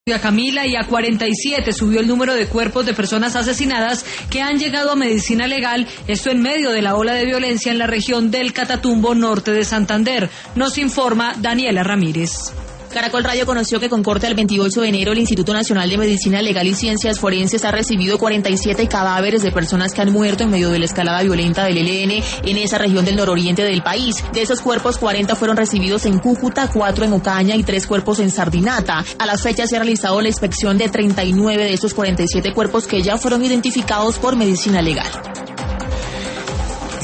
A Camila y a 47 subió el número de cuerpos de personas asesinadas que han llegado a medicina legal, esto en medio de la ola de violencia en la región del Catatumbo norte de Santander. Nos informa Daniela Ramírez. Caracol Radio conoció que con corte al 28 de enero el Instituto Nacional de Medicina Legal y Ciencias Forenses ha recibido 47 cadáveres de personas que han muerto en medio de la escalada violenta del ELN en esa región del nororiente del país. De esos cuerpos, 40 fueron recibidos en Cúcuta, 4 en Ocaña y 3 cuerpos en Sardinata. A la fecha se ha realizado la inspección de 39 de esos 47 cuerpos que ya fueron identificados por Medicina Legal.